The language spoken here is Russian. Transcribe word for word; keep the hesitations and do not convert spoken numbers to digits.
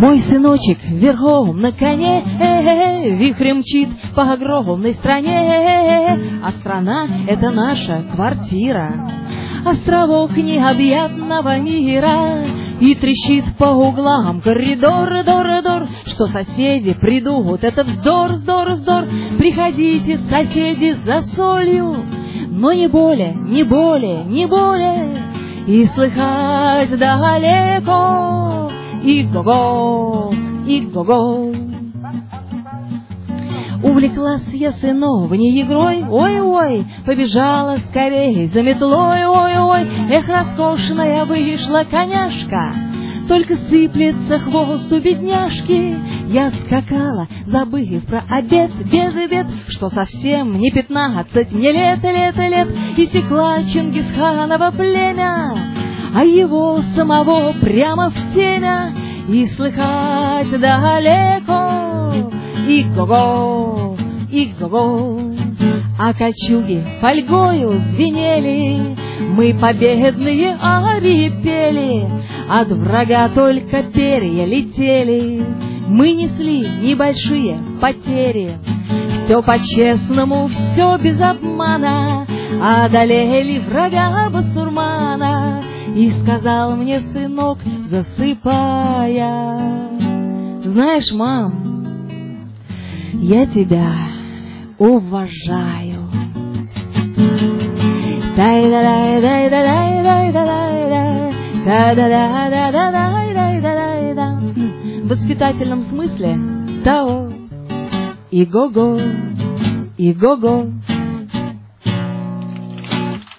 Мой сыночек верхом на коне, вихрем мчит по огромной стране, а страна — это наша квартира, островок необъятного мира. И трещит по углам коридор, дор, дор, что соседи придут, это вздор, вздор, вздор. Приходите, соседи, за солью, но не более, не более, не более. И слыхать далеко, и го-го, и го-го. Увлеклась я сыновней игрой, ой-ой, побежала скорей за метлой, ой-ой. Эх, роскошная вышла коняшка, только сыплется хвост у бедняжки. Я скакала, забыв про обед, без обед, что совсем не пятнадцать мне лет, лет, лет. И секла Чингисханова племя, а его самого прямо в темя. И слыхать далеко, и го-го, и го-го. А кольчуги фольгою звенели, мы победные арии пели, от врага только перья летели, мы несли небольшие потери. Все по-честному, все без обмана, одолели врага басурмана. И сказал мне сынок, засыпая: знаешь, мам, я тебя уважаю. В воспитательном смысле того. И го-го, и го-го.